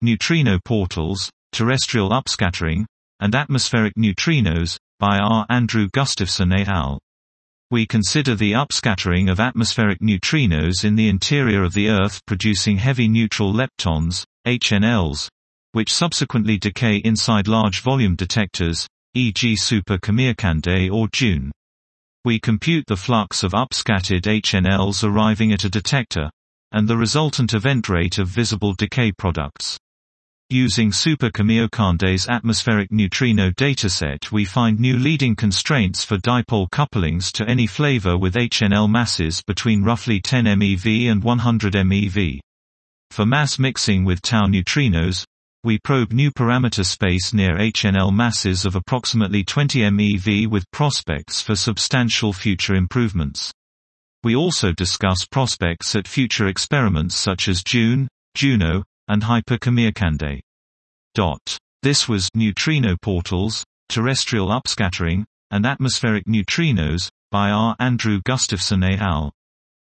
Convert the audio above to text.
Neutrino Portals, Terrestrial Upscattering, and Atmospheric Neutrinos, by R. Andrew Gustafson et al. We consider the upscattering of atmospheric neutrinos in the interior of the Earth producing heavy neutral leptons, HNLs, which subsequently decay inside large volume detectors, e.g. Super Kamiokande or JUN. We compute the flux of upscattered HNLs arriving at a detector, and the resultant event rate of visible decay products. Using Super Kamiokande's atmospheric neutrino dataset, we find new leading constraints for dipole couplings to any flavor with HNL masses between roughly 10 MeV and 100 MeV. For mass mixing with tau neutrinos, we probe new parameter space near HNL masses of approximately 20 MeV with prospects for substantial future improvements. We also discuss prospects at future experiments such as JUN, JUNO, and Hyper Kamiokande. This was Neutrino Portals, Terrestrial Upscattering, and Atmospheric Neutrinos, by R. Andrew Gustafson et al.